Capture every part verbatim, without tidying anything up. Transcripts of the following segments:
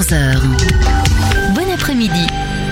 quatorze heures. Bon après-midi.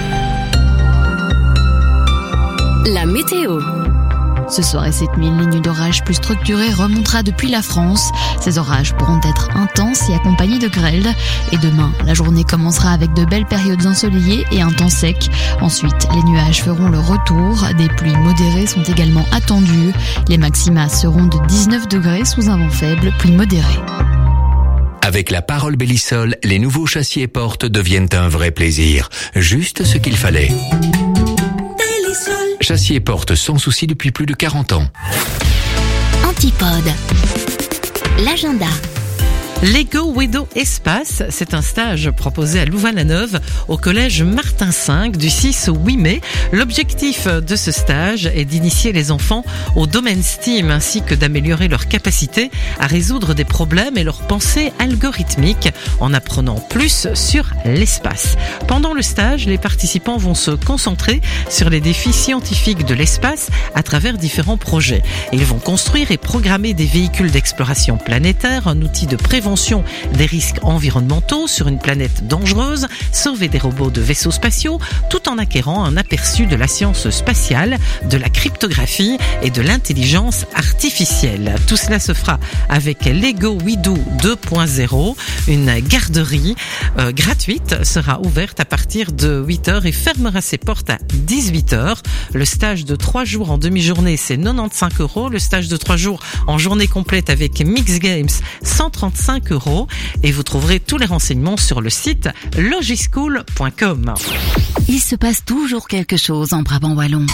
La météo. Ce soir et cette nuit, une ligne d'orage plus structurée remontera depuis la France. Ces orages pourront être intenses et accompagnés de grêle. Et demain, la journée commencera avec de belles périodes ensoleillées et un temps sec. Ensuite, les nuages feront le retour. Des pluies modérées sont également attendues. Les maxima seront de dix-neuf degrés sous un vent faible, pluie modérée. Avec la Parole Bellisol, les nouveaux châssis et portes deviennent un vrai plaisir. Juste ce qu'il fallait. Châssis et portes sans souci depuis plus de quarante ans. Antipode. L'agenda. Lego Widow Espace, c'est un stage proposé à Louvain-la-Neuve au collège Martin cinq du six au huit mai. L'objectif de ce stage est d'initier les enfants au domaine STEAM ainsi que d'améliorer leur capacité à résoudre des problèmes et leur pensée algorithmique en apprenant plus sur l'espace. Pendant le stage, les participants vont se concentrer sur les défis scientifiques de l'espace à travers différents projets. Ils vont construire et programmer des véhicules d'exploration planétaire, un outil de prévention des risques environnementaux sur une planète dangereuse, sauver des robots de vaisseaux spatiaux, tout en acquérant un aperçu de la science spatiale, de la cryptographie et de l'intelligence artificielle. Tout cela se fera avec Lego Widow deux point zéro. Une garderie euh, gratuite sera ouverte à partir de huit heures et fermera ses portes à dix-huit heures. Le stage de trois jours en demi-journée, c'est quatre-vingt-quinze euros. Le stage de trois jours en journée complète avec Mix Games, cent trente-cinq euros. Et vous trouverez tous les renseignements sur le site logischool point com. Il se passe toujours quelque chose en Brabant wallon.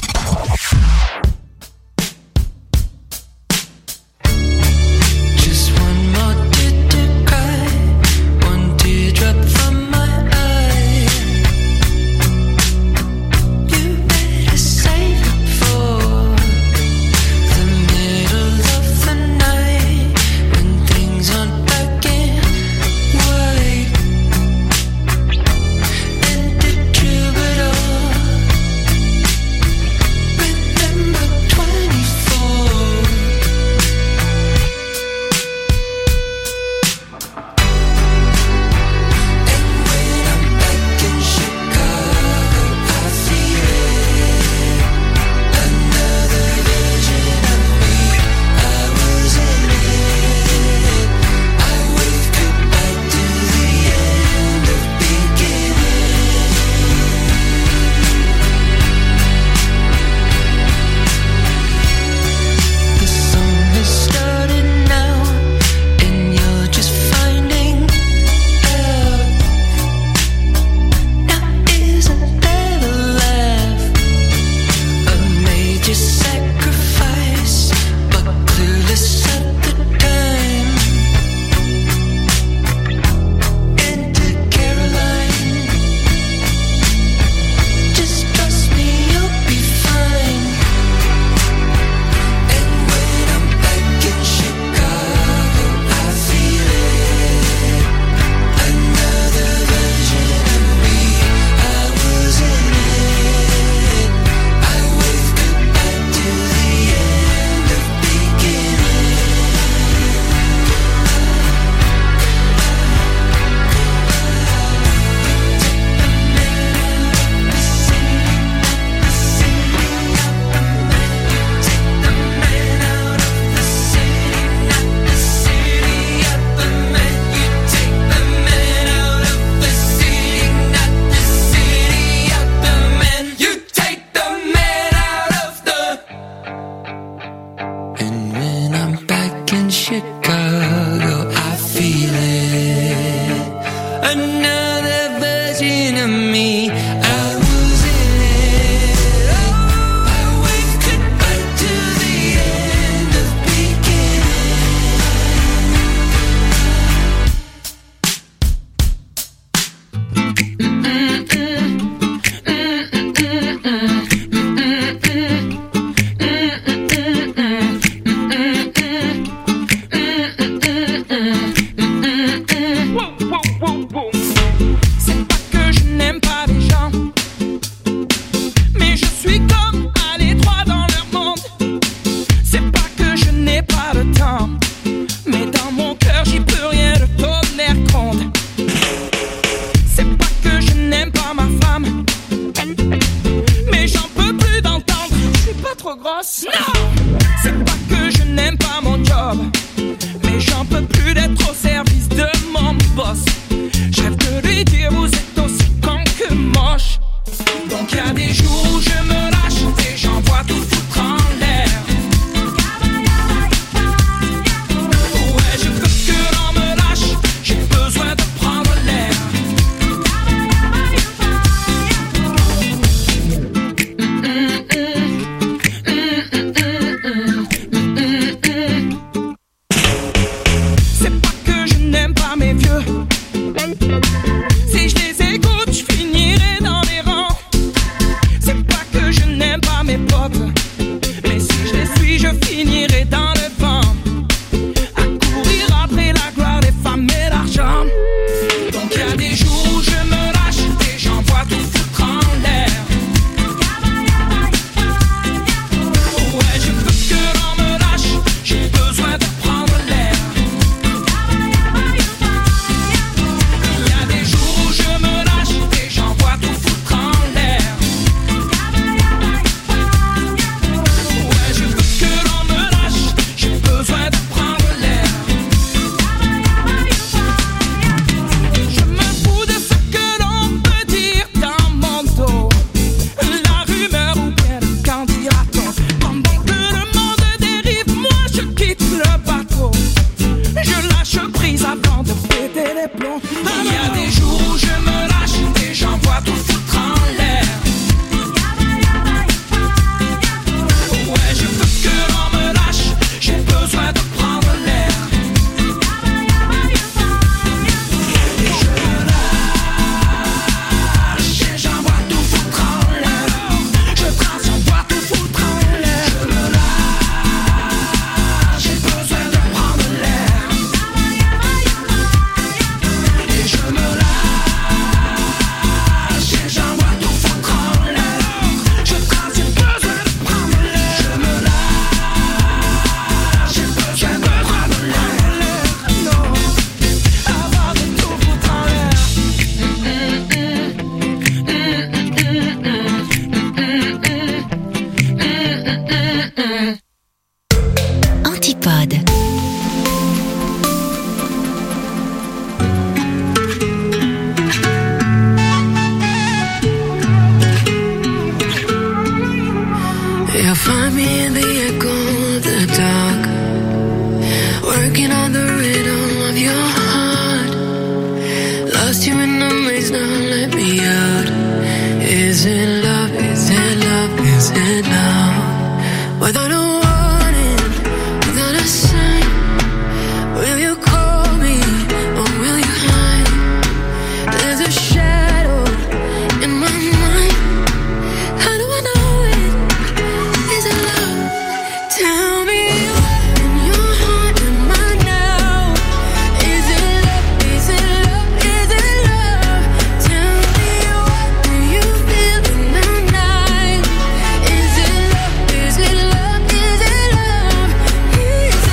working on the rhythm of your heart. Lost you in the maze, now let me out. Is it love, is it love, is it love? Without a warning, without a sign, will you call me or will you hide? There's a shadow in my mind. How do I know it? Is it love? Tell me what in your heart am I now? Is it love? Is it love? Is it love? Tell me what do you feel in the night? Is it love? Is it love? Is it love? Is it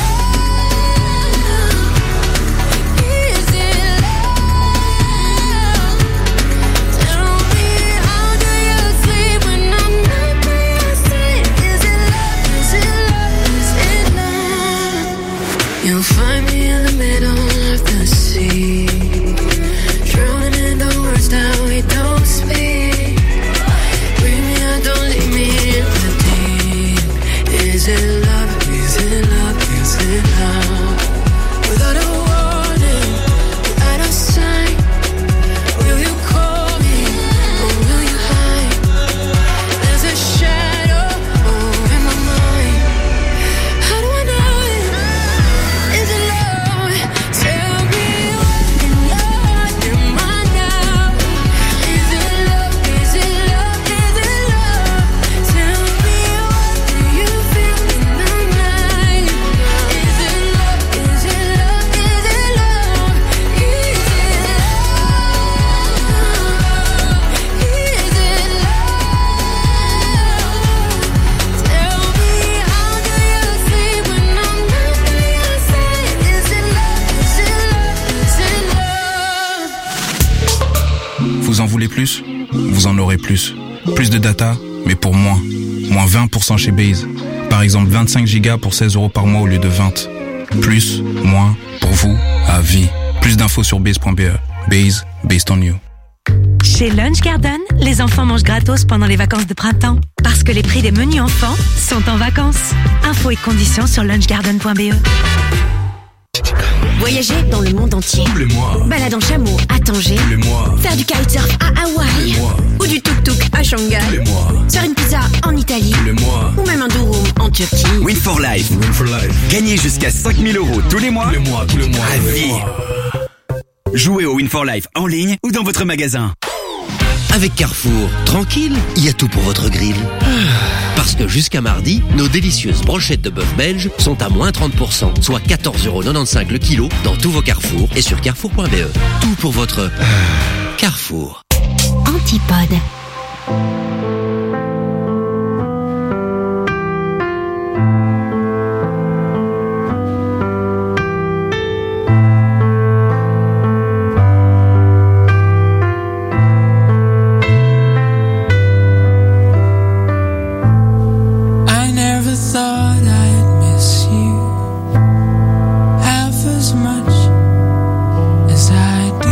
love? Is it love? Tell me how do you sleep when I'm not by your side? Is it love? Is it love? Is it love? You'll find me in the middle of the sea, drowning in the words that we don't speak. Bring me out, don't leave me in the deep. Is it love? Is it love? Is it love? Without a warning, without a sign, will you call me or will you hide? There's a shadow over my mind. How do I know it? Is it love? Tell me what in your heart am I now? Is it love? Is it love? Is it love? Tell me what do you feel in the night? Is it love? Is it love? Is it love? Is it love? Is it love? Tell me how do you sleep when I'm not by your side? Is it love? Is it love? Is it love? Vous en voulez plus? Vous en aurez plus. Plus de data, mais pour moins. Moins vingt pour cent chez Base. Par exemple, vingt-cinq gigas pour seize euros par mois au lieu de vingt. Plus, moins, pour vous, à vie. Plus d'infos sur base point b e. Base, based on you. Chez Lunch Garden, les enfants mangent gratos pendant les vacances de printemps. Parce que les prix des menus enfants sont en vacances. Infos et conditions sur lunch garden point b e. Voyager dans le monde entier. Tous les mois. Balade en chameau à Tanger. Tous les mois. Faire du kitesurf à Hawaï. mois. Ou du tuk-tuk à Shanghai. Tous les mois. Faire une pizza en Italie. Tous les mois. Ou même un durum en Turquie. Win for Life. Win for life. Gagnez jusqu'à cinq mille euros tous les mois. Tous les mois, tous les mois. À tous les vie. mois. Jouez au Win for Life en ligne ou dans votre magasin. Avec Carrefour, tranquille, il y a tout pour votre grill. Parce que jusqu'à mardi, nos délicieuses brochettes de bœuf belge sont à moins trente pour cent, soit quatorze euros quatre-vingt-quinze le kilo dans tous vos Carrefour et sur carrefour point b e. Tout pour votre Carrefour. Antipode. I never thought I'd miss you half as much as I do.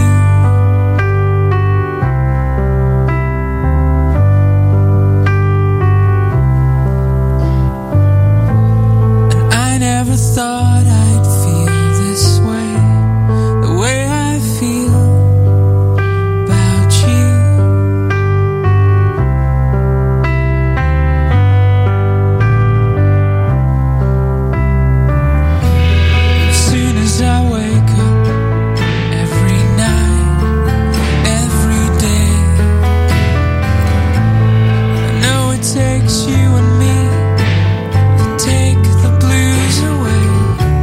And I never thought I'd feel this way, the way I feel about you. As soon as I wake up, every night, every day, I know it takes you and me to take the blues away.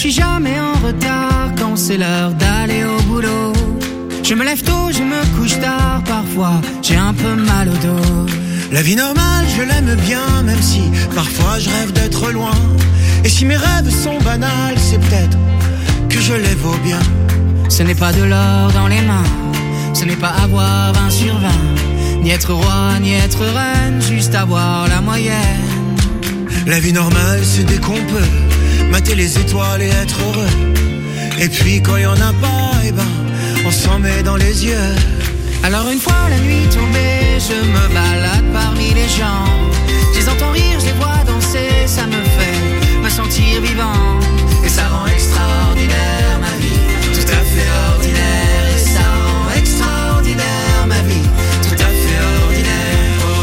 suis jamais en retard quand c'est l'heure d'aller au boulot. Je me lève tôt, je me couche tard, parfois j'ai un peu mal au dos. La vie normale, je l'aime bien, même si parfois je rêve d'être loin. Et si mes rêves sont banals, c'est peut-être que je les vaux bien. Ce n'est pas de l'or dans les mains, ce n'est pas avoir vingt sur vingt, ni être roi, ni être reine, juste avoir la moyenne. La vie normale, c'est dès qu'on peut mater les étoiles et être heureux. Et puis quand y en a pas, eh ben, on s'en met dans les yeux. Alors une fois la nuit tombée, je me balade parmi les gens. Je les entends rire, je les vois danser, ça me fait me sentir vivant. Et ça rend extraordinaire ma vie, tout à fait ordinaire. Et ça rend extraordinaire ma vie, tout à fait ordinaire. Oh,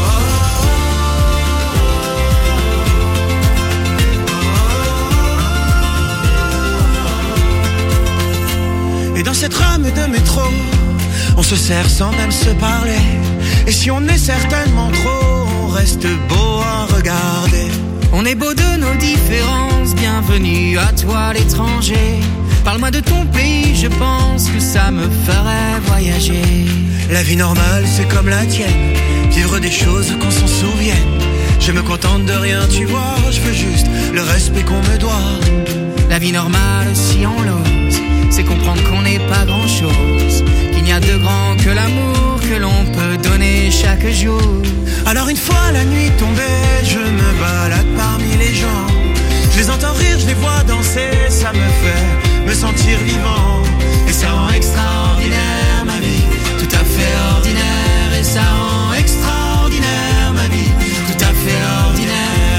oh, oh. Et dans cette rame de métro, on se serre sans même se parler. Et si on est certainement trop, on reste beau à regarder. On est beau de nos différences, bienvenue à toi l'étranger. Parle-moi de ton pays, je pense que ça me ferait voyager. La vie normale, c'est comme la tienne, vivre des choses qu'on s'en souvienne. Je me contente de rien, tu vois, je veux juste le respect qu'on me doit. La vie normale, si on l'ose, c'est comprendre qu'on n'est pas grand-chose, qu'il n'y a de grand que l'amour que l'on peut donner chaque jour. Alors une fois la nuit tombée, je me balade parmi les gens. Je les entends rire, je les vois danser, ça me fait me sentir vivant. Et ça rend extraordinaire ma vie, tout à fait ordinaire. Et ça rend extraordinaire ma vie, tout à fait ordinaire.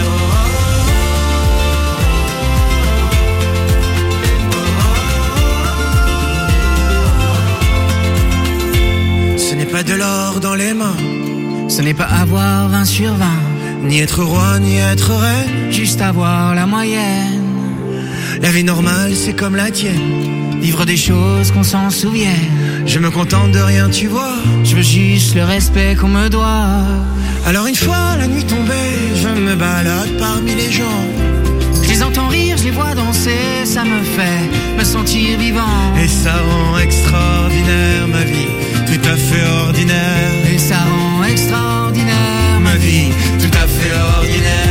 Ce n'est pas de l'or dans les mains, ce n'est pas avoir vingt sur vingt, ni être roi, ni être reine, juste avoir la moyenne. La vie normale, c'est comme la tienne, vivre des choses qu'on s'en souvienne. Je me contente de rien, tu vois, je veux juste le respect qu'on me doit. Alors une fois la nuit tombée, je me balade parmi les gens. Je les entends rire, je les vois danser, ça me fait me sentir vivant. Et ça rend extraordinaire ma vie, tout à fait ordinaire. Et ça rend extraordinaire ma vie, tout à fait ordinaire.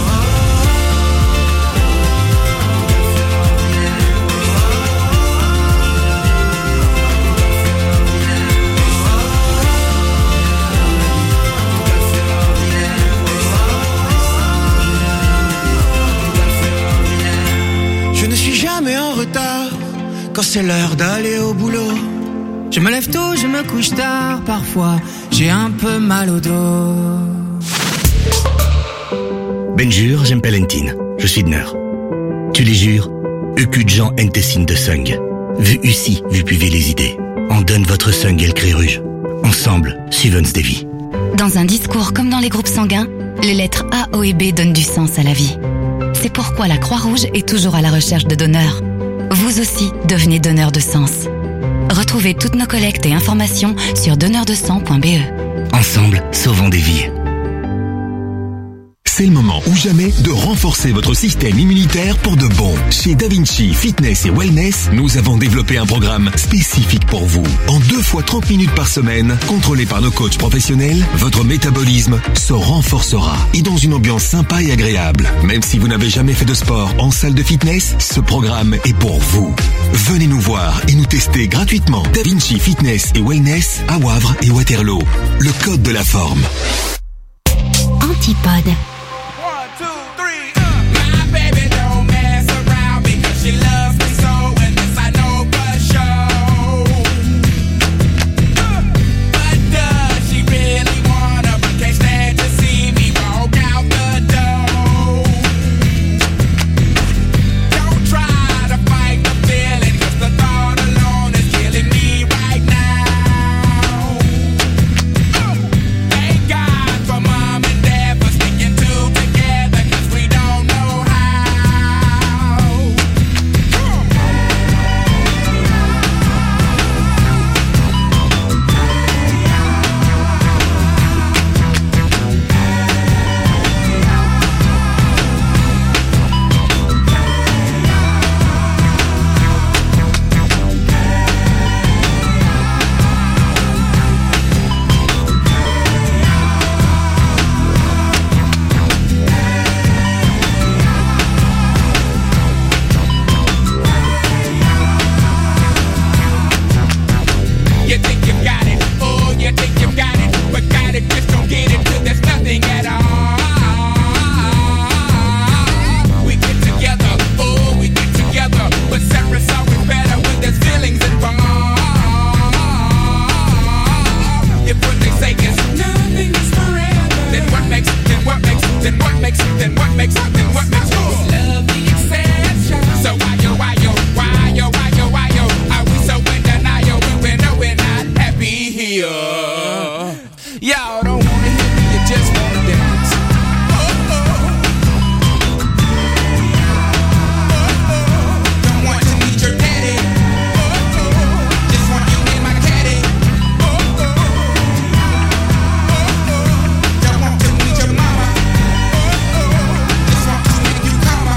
Je ne suis jamais en retard quand c'est l'heure d'aller au boulot. Je me lève tôt, je me couche tard, parfois j'ai un peu mal au dos. Benjur, j'aime Pelentine, je suis de Neur. Tu les jures, Eukudjan Entessin de Sung. Vu ici, vu puiver les idées. On donne votre Sung et le cri rouge. Ensemble, Suvens Devi. Dans un discours comme dans les groupes sanguins, les lettres A, O et B donnent du sens à la vie. C'est pourquoi la Croix-Rouge est toujours à la recherche de donneurs. Vous aussi, devenez donneur de sens. Retrouvez toutes nos collectes et informations sur donneur de sang point b e. Ensemble, sauvons des vies. C'est le moment ou jamais de renforcer votre système immunitaire pour de bon. Chez DaVinci Fitness et Wellness, nous avons développé un programme spécifique pour vous. En deux fois trente minutes par semaine, contrôlé par nos coachs professionnels, votre métabolisme se renforcera et dans une ambiance sympa et agréable. Même si vous n'avez jamais fait de sport en salle de fitness, ce programme est pour vous. Venez nous voir et nous tester gratuitement. DaVinci Fitness et Wellness à Wavre et Waterloo. Le code de la forme. Antipode. Thank God for mom and dad for sticking to yeah. Y'all don't wanna hear me, you just wanna dance. Don't want to meet your daddy. Just want you in my caddy. Don't want to meet your mama. Just want to make you calmer.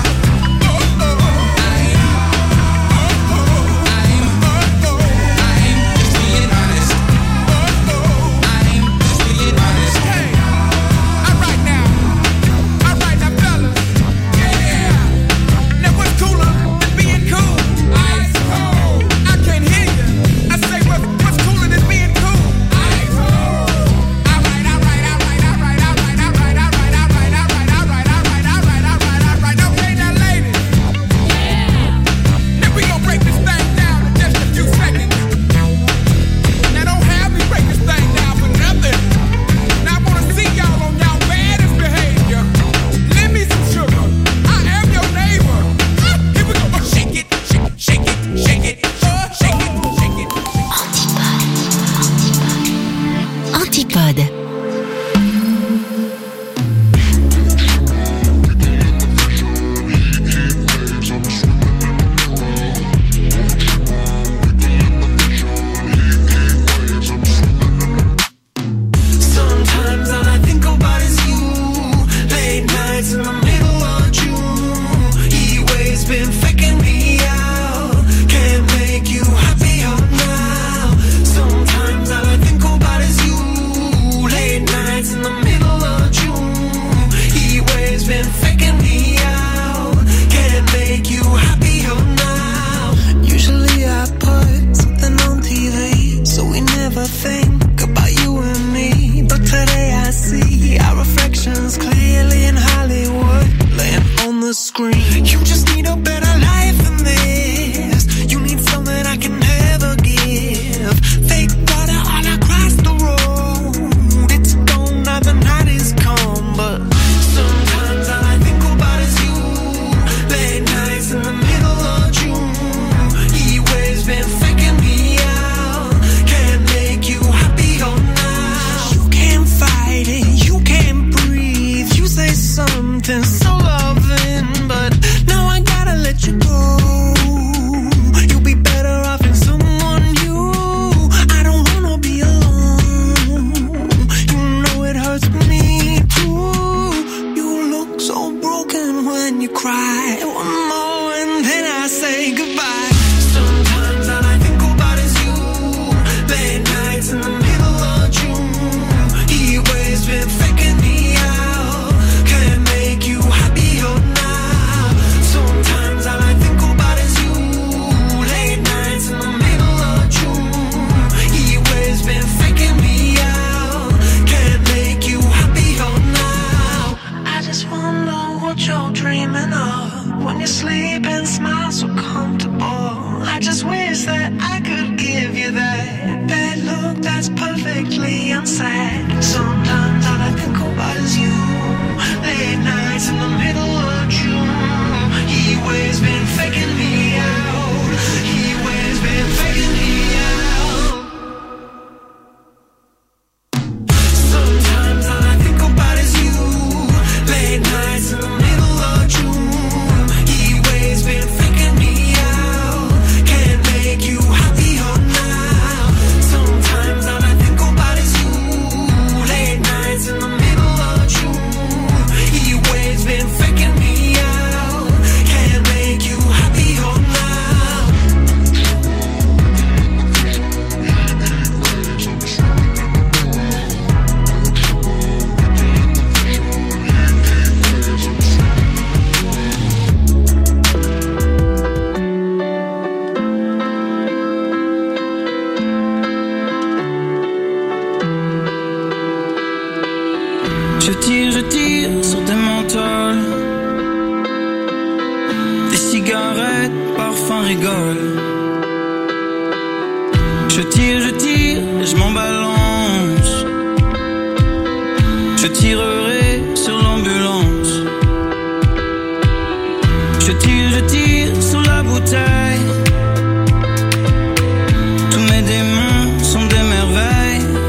Tous mes démons sont des merveilles.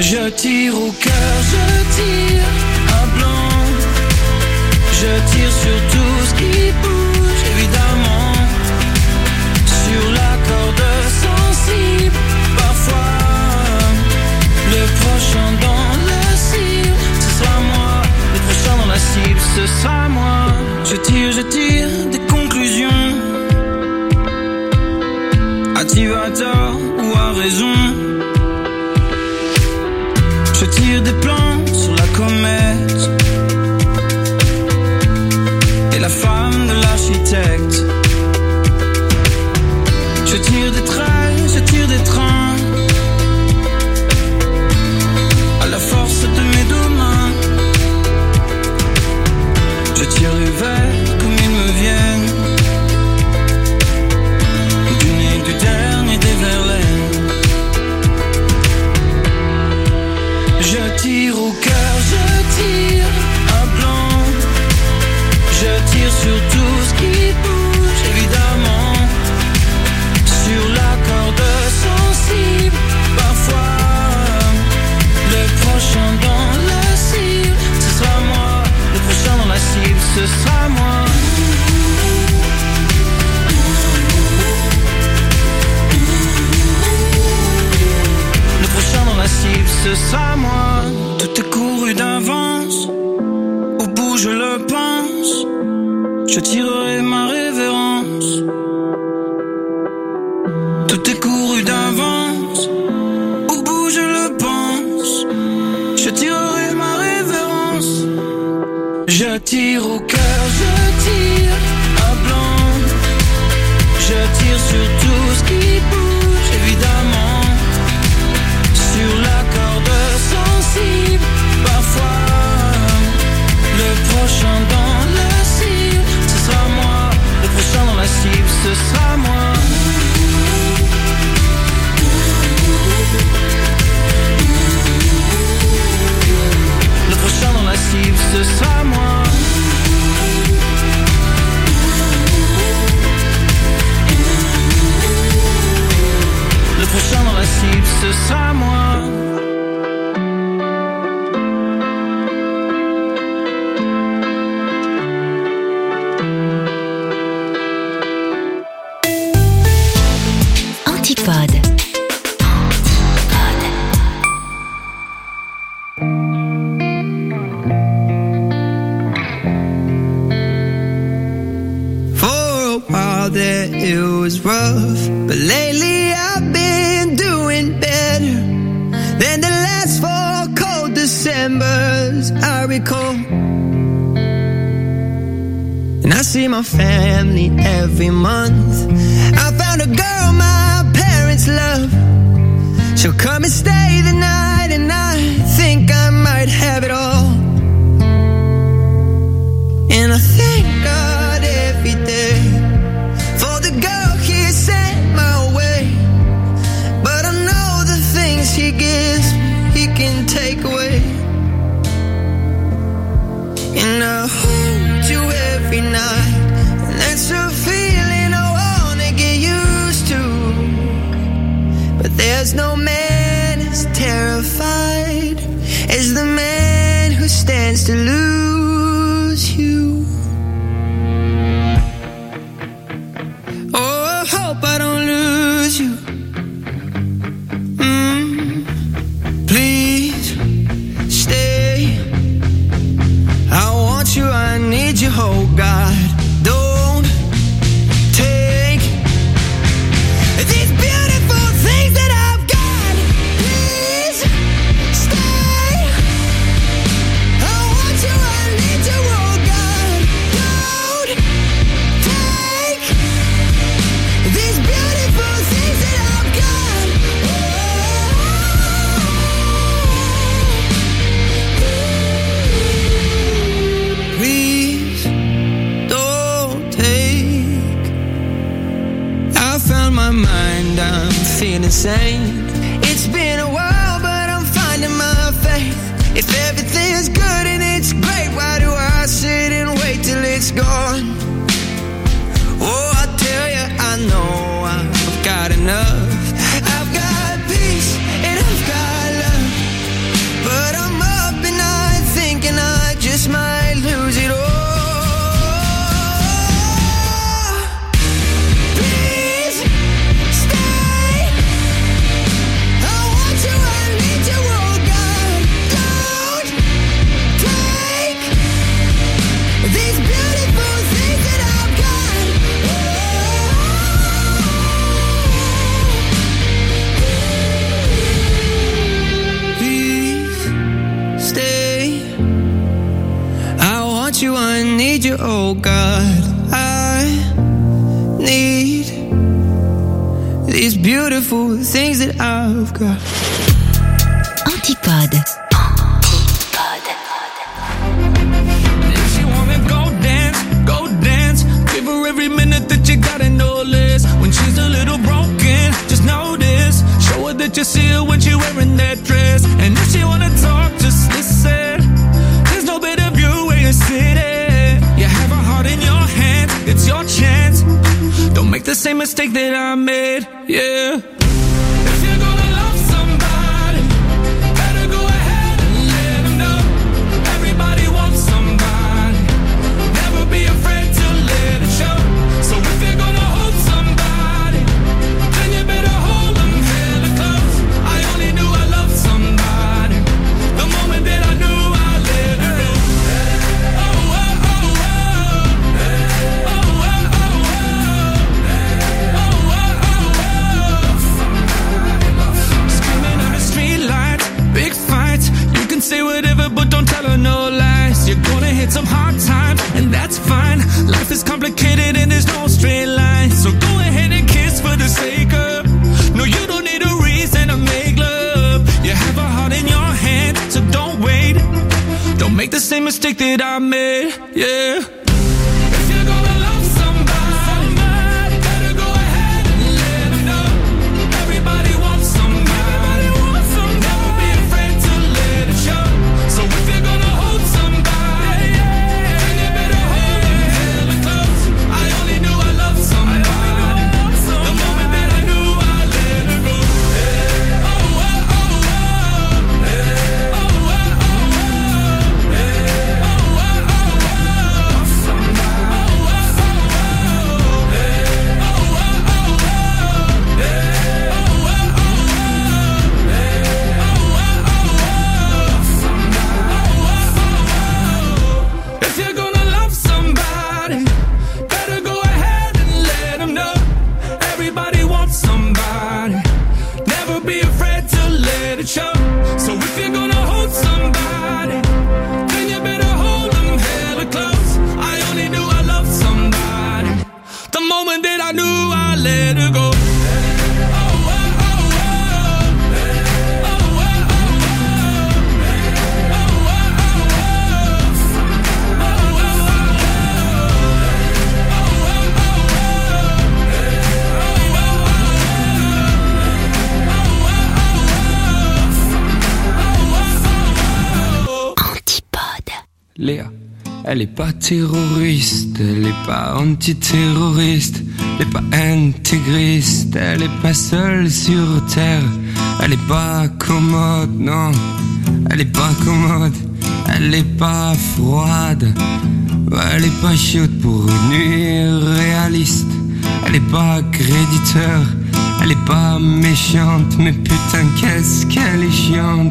Je tire au cœur, je tire un blanc. Je tire sur tout ce qui bouge, évidemment. Sur la corde sensible, parfois. Le prochain dans la cible, ce sera moi. Le prochain dans la cible, ce sera moi. Je tire, je tire des conclusions. As-tu à tort ou à raison? Je tire des plans sur la comète et la femme de l'architecte. Je tire des traits, je tire des trains à la force de mes deux mains. Je tire les vers comme ils me viennent, du nez du dernier des Verlaine. Je tire au cœur, je tire un blanc. Je tire sur tout ce qui bouge, évidemment. Sur la corde sensible, parfois. Le prochain dans la cible, ce sera moi. Le prochain dans la cible, ce sera moi. Le prochain dans la cible, ce sera moi. Tout est couru d'avance, au bout je le pense. Je tirerai ma révérence. Tout est couru d'avance, au bout je le pense. Je tirerai ma révérence. Je tire au cœur, je tire un blanc. Je tire sur tout ce qui bouge, évidemment. Sur la corde sensible, parfois. Le prochain dans la cible, ce sera moi. Le prochain dans la cible, ce sera moi. Le prochain dans la cible, ce sera moi. Le prochain dans la cible, ce sera moi. Antipode. That it was rough, but lately I've been doing better than the last four cold Decembers I recall. And I see my family every month. I found a girl my parents love. She'll come and stay the night, and I think I might have it all. And I thank God every day for the girl he sent my way. But I know the things he gives he can take away. And I hold you every night, and that's a feeling I wanna get used to. But there's no man as terrified as the man who stands to lose you. Hope I don't lose you. Mm, please stay. I want you, I need you, oh God. Don't take these beautiful things that I've got. Please stay. I want you, I need you, oh God. Don't take these beautiful things that I've got. Please don't take. I found my mind, I'm feeling sane. It's been a while, but I'm finding my faith. If everything's good and it's great, why do I sit and wait till it's gone? Oh, I tell you, I know I've got enough. I've got peace and I've got love. need you, oh God. I need these beautiful things that I've got. Antipode. If you wanna go dance, go dance. Give her every minute that you got and no less. When she's a little broken, just know this. Show her that you see her when she's wearing that dress. And if she wanna talk, just listen. There's no better view where you're sitting. You have a heart in your hand, it's your chance. Don't make the same mistake that I made, yeah. If you're gonna love somebody, better go ahead and let them know. Everybody wants somebody. Never be afraid to let it show. So if you're gonna hold somebody, then you better hold them hella close. I only knew I loved somebody the moment that I knew I let her go. Oh, oh, oh, oh. Oh, oh, oh, oh. Screaming on the street lights, big fights. You can say whatever, but don't tell her no lies. You're gonna hit some hard times, and that's fine. Life is complicated and there's no straight line. So go ahead and kiss for the sake of. No, you don't need a reason to make love. You have a heart in your hand, so don't wait. Don't make the same mistake that I made, yeah. If you're gonna love somebody, better go ahead and let them know. Everybody wants somebody. Never be afraid to let it show. So if you're gonna hold somebody, then you better hold them hella close. I only knew I loved somebody the moment that I knew I let her go. Oh, oh, oh, oh. Oh, oh, oh, oh. Oh, oh, oh, oh. If you're gonna love somebody, better go ahead and let them know. Everybody wants somebody. Never be afraid to let it show. So if you're gonna hold somebody, then you better hold them hella close. I only knew I loved somebody the moment that I knew I let her go. Léa, elle est pas terroriste, elle est pas antiterroriste, elle est pas intégriste, elle est pas seule sur terre, elle est pas commode, non, elle est pas commode, elle est pas froide, elle est pas chaude pour une nuit réaliste, elle est pas créditeur, elle est pas méchante, mais putain qu'est-ce qu'elle est chiante.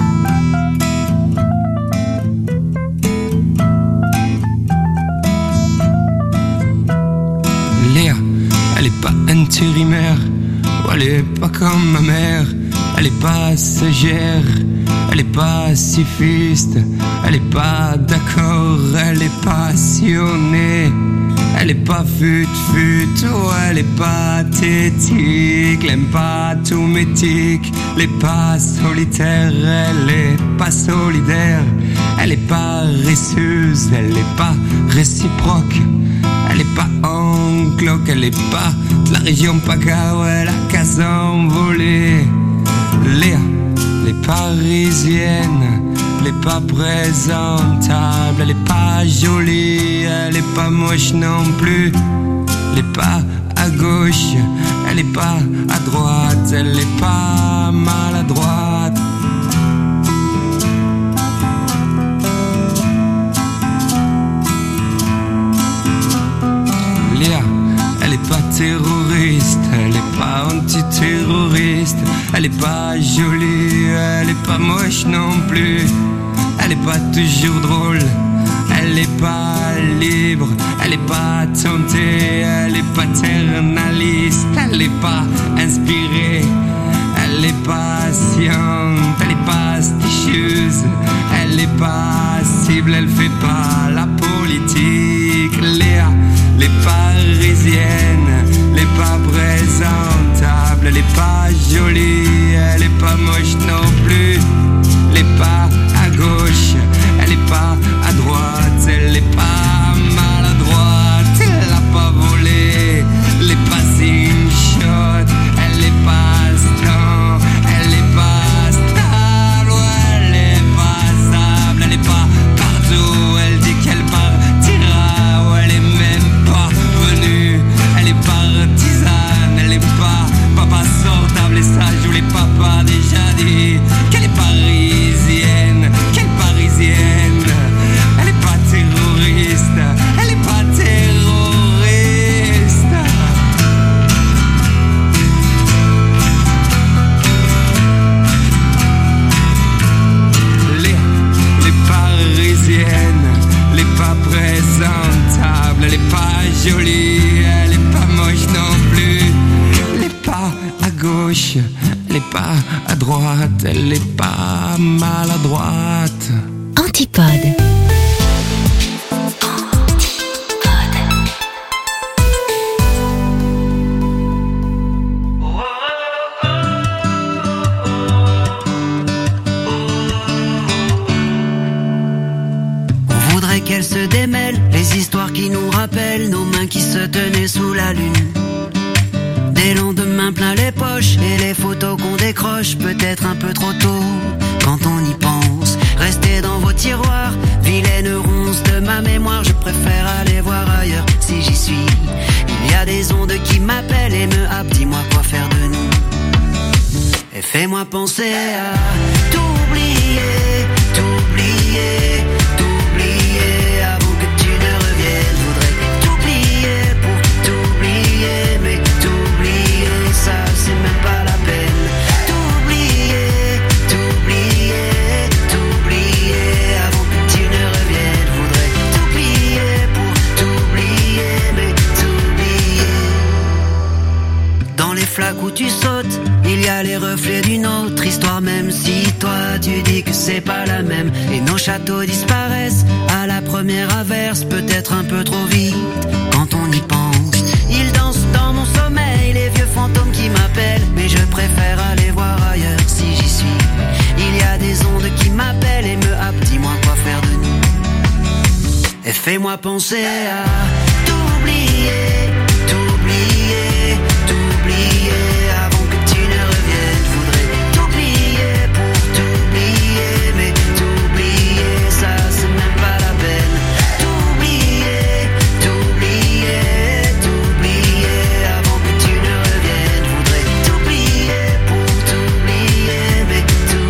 Léa, elle est pas intérimaire, elle est pas comme ma mère, elle est pas sagère, elle est pas pacifiste, elle est pas d'accord, elle est passionnée, elle est pas fut-fut, oh, elle est pathétique, elle aime pas tout métique, elle est pas solitaire, elle est pas solidaire, elle est pas récieuse, elle est pas réciproque. Elle est pas anglo, elle est pas de la région PACA, ouais, la case envolée. Léa, elle est parisienne, elle est pas présentable, elle est pas jolie, elle est pas moche non plus. Elle est pas à gauche, elle est pas à droite, elle est pas maladroite. Léa, elle est pas terroriste, elle est pas antiterroriste, elle est pas jolie, elle est pas moche non plus, elle est pas toujours drôle, elle est pas libre, elle est pas tentée, elle est paternaliste, elle est pas inspirée, elle est patiente, elle est pas astucieuse, elle est pas cible, elle fait pas la politique. les parisiennes, elle est pas présentable, elle est pas jolie, elle est pas moche non plus. Elle est pas à gauche, elle est pas à droite, elle est pas maladroite, elle a pas volé, elle est pas shot, elle est pas stable, elle est pas stable, elle est pas stable, elle est pas partout, elle dit qu'elle partira, ou elle est même pas venue, elle est partisane, elle est pas papa sortable, et ça je vous l'ai papa déjà dit, qu'elle est parisienne, qu'elle est parisienne, elle est pas terroriste, elle est pas terroriste. Les, les parisiennes, elle est pas présentable, elle est pas jolie, elle est pas moche non plus, elle est pas à gauche, elle est pas à droite, elle est pas maladroite. Antipode. On voudrait qu'elle se démêle, les histoires qui nous rappellent nos mains qui se tenaient sous la lune. Des lendemains plein les poches et les photos qu'on décroche, peut-être un peu trop tôt quand on y pense. Restez dans vos tiroirs, vilaine ronce de ma mémoire, je préfère aller voir ailleurs si j'y suis. Il y a des ondes qui m'appellent et me happent, dis-moi quoi faire de nous. Et fais-moi penser à t'oublier, t'oublier, t'oublier avant que tu ne reviennes. Je voudrais t'oublier pour t'oublier, mais t'oublier, ça c'est même pas la peine. T'oublier, t'oublier, t'oublier avant que tu ne reviennes. Je voudrais t'oublier pour t'oublier, mais t'oublier. Dans les flaques où tu sautes, il y a les reflets d'une autre histoire, même si toi tu dis que c'est pas la même. Et nos châteaux disparaissent à la première averse, peut-être un peu trop vite quand on y pense. Ils dansent dans mon sommeil, les vieux fantômes qui m'appellent, mais je préfère aller voir ailleurs si j'y suis. Il y a des ondes qui m'appellent et me happent, dis-moi quoi faire de nous. Et fais-moi penser à t'oublier, t'oublier, t'oublier avant que tu ne reviennes. Je voudrais t'oublier pour t'oublier, mais t'oublier, ça c'est même pas la peine. T'oublier, t'oublier, t'oublier avant que tu ne reviennes. Je voudrais t'oublier pour t'oublier, mais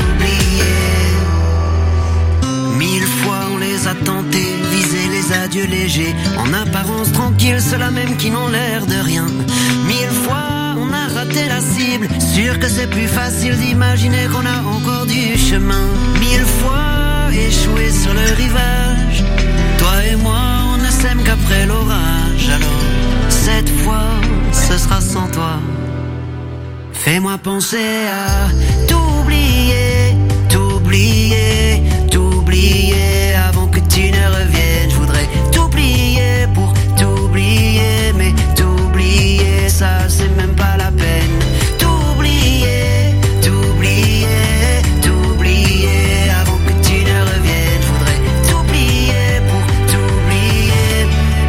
t'oublier. Mille fois on les a tentés, viser les adieux légers, en apparence tranquilles, ceux-là même qui n'ont l'air de rien. Mille fois on a raté la cible, sûr que c'est plus facile d'imaginer qu'on a encore du chemin. Mille fois échoué sur le rivage, toi et moi on ne s'aime qu'après l'orage. Alors cette fois ce sera sans toi. Fais-moi penser à t'oublier, t'oublier, t'oublier avant que tu ne reviennes. Je voudrais t'oublier pour t'oublier, mais t'oublier, ça c'est même pas la peine. T'oublier, t'oublier, t'oublier avant que tu ne reviennes. Je voudrais t'oublier pour t'oublier.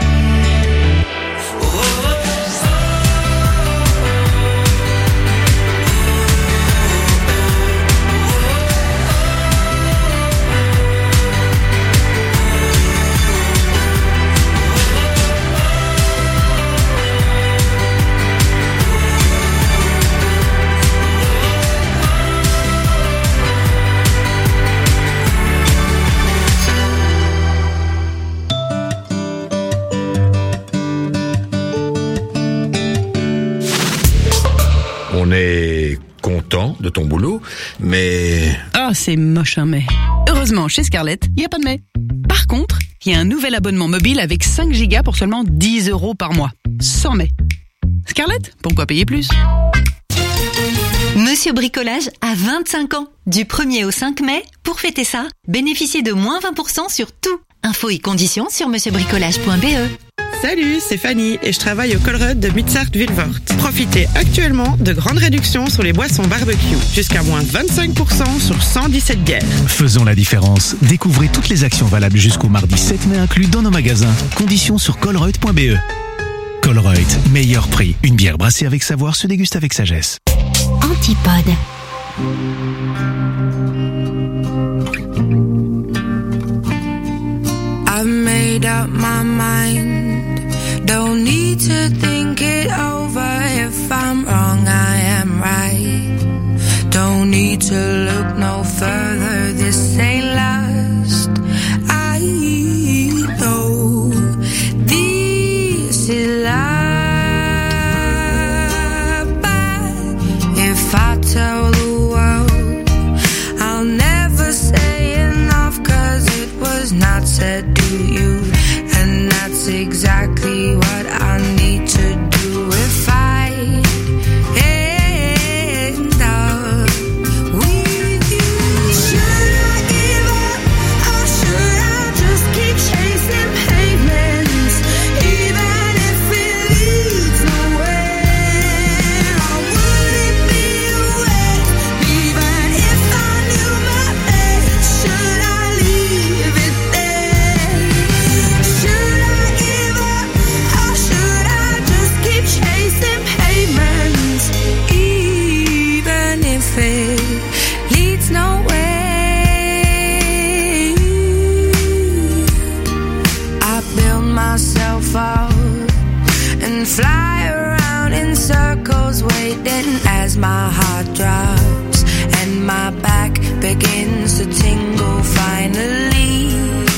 Oh, oh, oh. On est content de ton boulot, mais... Ah, c'est moche un mais. Heureusement, chez Scarlett, il n'y a pas de mais. Par contre, il y a un nouvel abonnement mobile avec cinq gigas pour seulement dix euros par mois. Sans mais. Scarlett, pourquoi payer plus ? Monsieur Bricolage a vingt-cinq ans. Du premier au cinq mai, pour fêter ça, bénéficiez de moins vingt pour cent sur tout. Infos et conditions sur monsieur bricolage point b e. Salut, c'est Fanny et je travaille au Colruyt de Mitzart-Vilvoort. Profitez actuellement de grandes réductions sur les boissons barbecue. Jusqu'à moins vingt-cinq pour cent sur cent dix-sept bières. Faisons la différence. Découvrez toutes les actions valables jusqu'au mardi sept mai inclus dans nos magasins. Conditions sur colruyt point b e. Colruyt, meilleur prix. Une bière brassée avec savoir se déguste avec sagesse. Antipode. I've made up my mind. Don't need to think it over. If I'm wrong, I am right. Don't need to look no further. This ain't last. I know this is life. But if I tell the world, I'll never say enough, 'cause it was not said to you. And that's exactly what I need to do if I end up with you. Should I give up or should I just keep chasing pavements, even if it leads nowhere? Or would it be a waste, even if I knew my fate? Should I leave it there? Should I give up or should I just keep chasing pavements, even if it leads nowhere? I build myself up and fly around in circles, waiting as my heart drops and my back begins to tingle finally.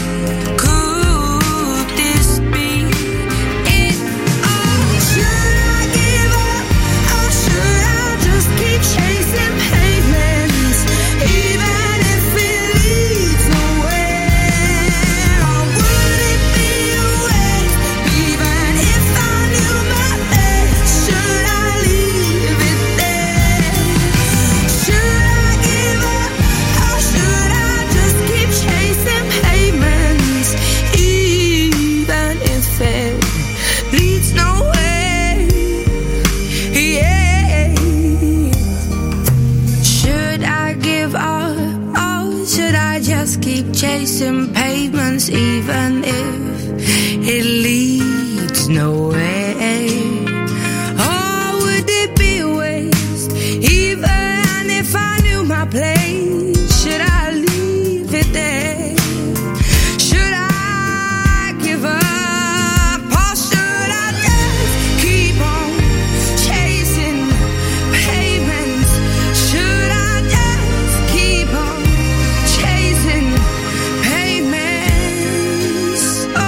Could this be it all? Should I give up or should I just keep chasing pavements, even if it leads nowhere? Or would it be a waste, even if I knew my fate? Should I leave it there? Should I give up or should I just keep chasing pavements, even if it leads nowhere? Yeah. Should I give up or should I just keep chasing pavements, even if it leads nowhere? Or would it be a waste, even if I knew my place? Should I leave it there? Should I give up or should I just keep on chasing pavements? Should I just keep on chasing pavements? Oh,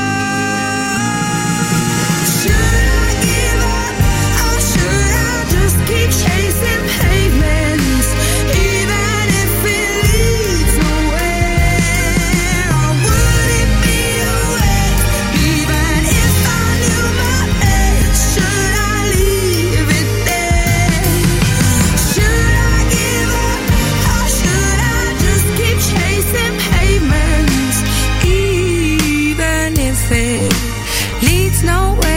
should I give up or should I just keep chasing pavements, even if it leads nowhere? Or would it be a waste, even if I knew my fate? Should I leave it there? Should I give up or should I just keep chasing pavements, even if it leads nowhere?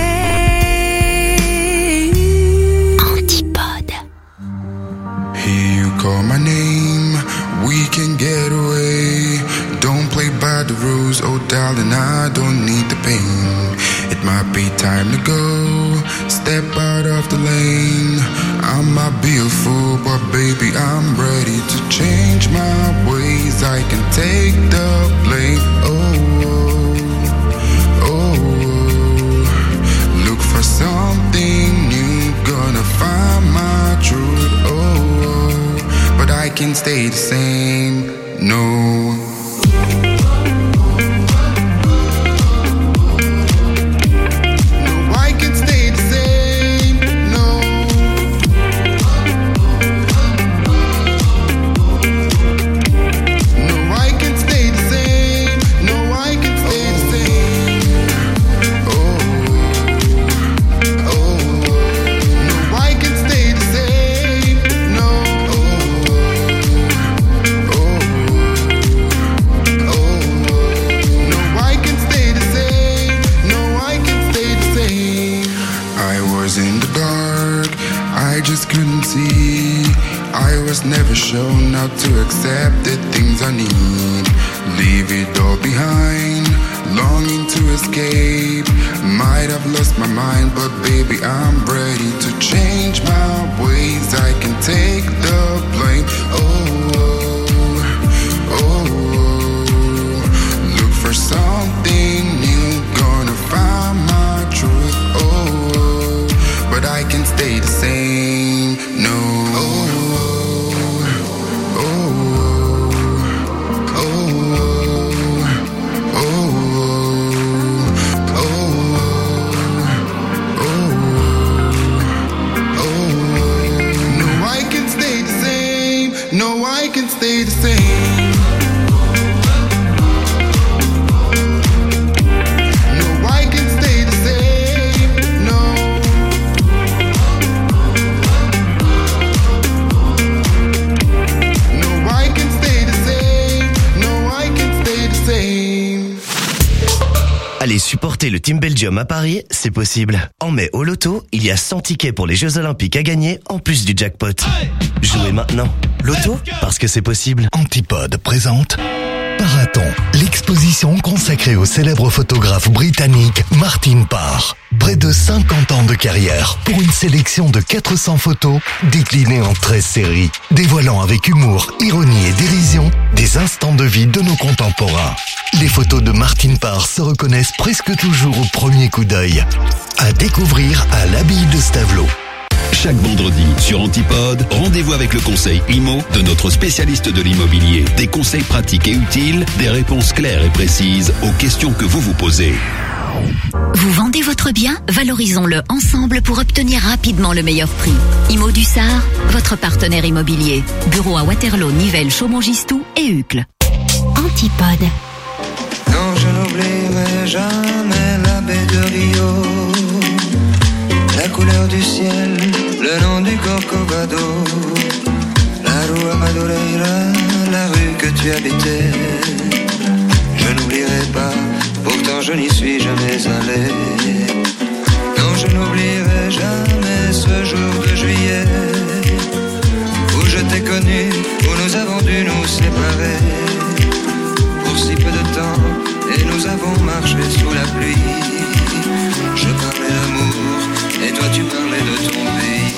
Antipode. Hear you call my name, we can get away. Don't play by the rules, oh darling, I don't need the pain. It might be time to go, step out of the lane. I might be a fool, but baby, I'm ready to change my ways. I can take the blame, oh, oh, oh. Look for something new, gonna find my truth, oh, oh. But I can stay the same, no. No, I can stay the same, no. No, I can stay the same, no, I can stay the same. Oh, oh, no, I can stay the same, no. Oh, oh. accepted things I need. Leave it all behind, longing to escape. Might have lost my mind, but baby, I'm ready to change my ways. I can take the blame. Oh, oh, oh, oh. Look for something new, gonna find my truth. Oh, oh. But I can stay the same. No. Oh, no, I can stay the same. No, I can stay the same. No. No, I can stay the same. No, I can stay the same. Allez supporter le Team Belgium à Paris, c'est possible. En mai, au loto, il y a cent tickets pour les Jeux Olympiques à gagner, en plus du jackpot. Jouez maintenant. Loto, parce que c'est possible. Antipode présente Parathon, l'exposition consacrée au célèbre photographe britannique Martin Parr. Près de cinquante ans de carrière pour une sélection de quatre cents photos déclinées en treize séries, dévoilant avec humour, ironie et dérision des instants de vie de nos contemporains. Les photos de Martin Parr se reconnaissent presque toujours au premier coup d'œil. À découvrir à l'Abbaye de Stavelot. Chaque vendredi sur Antipode, rendez-vous avec le conseil IMO de notre spécialiste de l'immobilier. Des conseils pratiques et utiles, des réponses claires et précises aux questions que vous vous posez. Vous vendez votre bien? Valorisons-le ensemble pour obtenir rapidement le meilleur prix. Imo du Sar, votre partenaire immobilier. Bureau à Waterloo, Nivelles, Chaumont-Gistoux et Uccle. Antipode. Non, je n'oublierai jamais la baie de Rio, la couleur du ciel, le nom du Corcovado, la rue Madureira, la rue que tu habitais. Je n'oublierai pas, pourtant je n'y suis jamais allé. Non, je n'oublierai jamais ce jour de juillet où je t'ai connu, où nous avons dû nous séparer pour si peu de temps, et nous avons marché sous la pluie. Je parlais d'amour, et toi tu parlais de ton pays.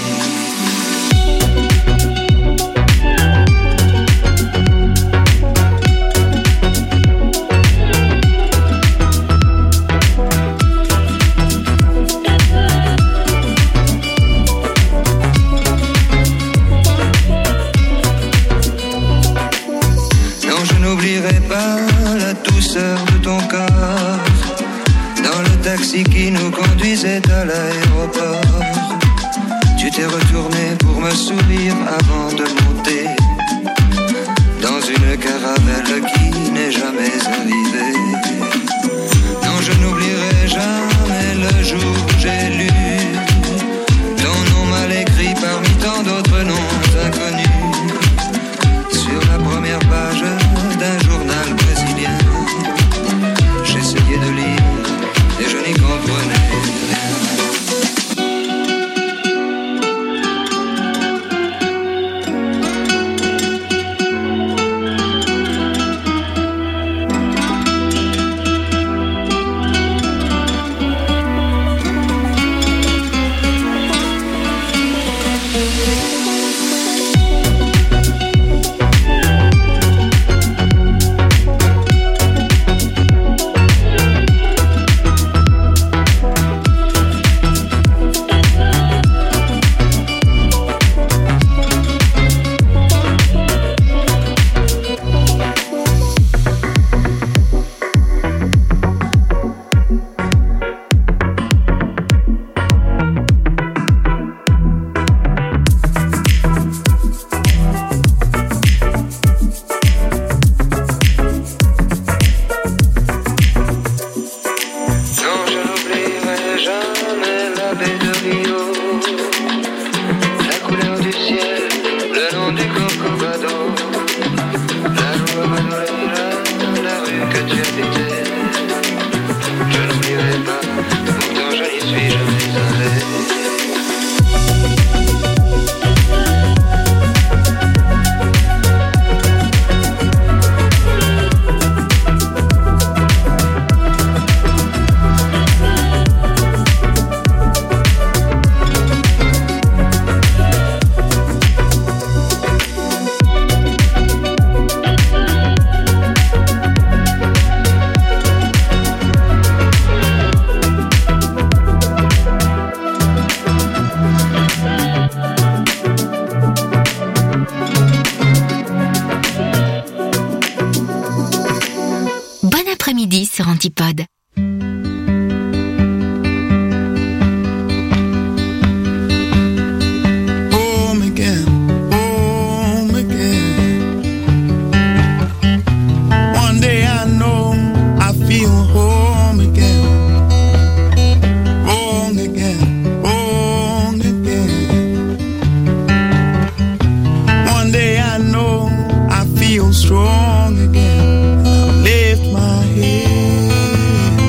Non, je n'oublierai pas la douceur de ton corps dans le taxi qui nous conduisait à l'aéroport. Tu t'es retourné pour me sourire avant de monter dans une caravelle qui n'est jamais arrivée. Non, je n'oublierai jamais le jour où j'ai lu ton nom mal écrit parmi tant d'autres noms inconnus sur la première page d'un journal brésilien. J'essayais de lire et je n'y comprenais rien. midi sur Antipode. Home again, home again. One day I know I feel home again. Wrong again, wrong again. One day I know I feel strong again. I lift my head.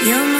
You're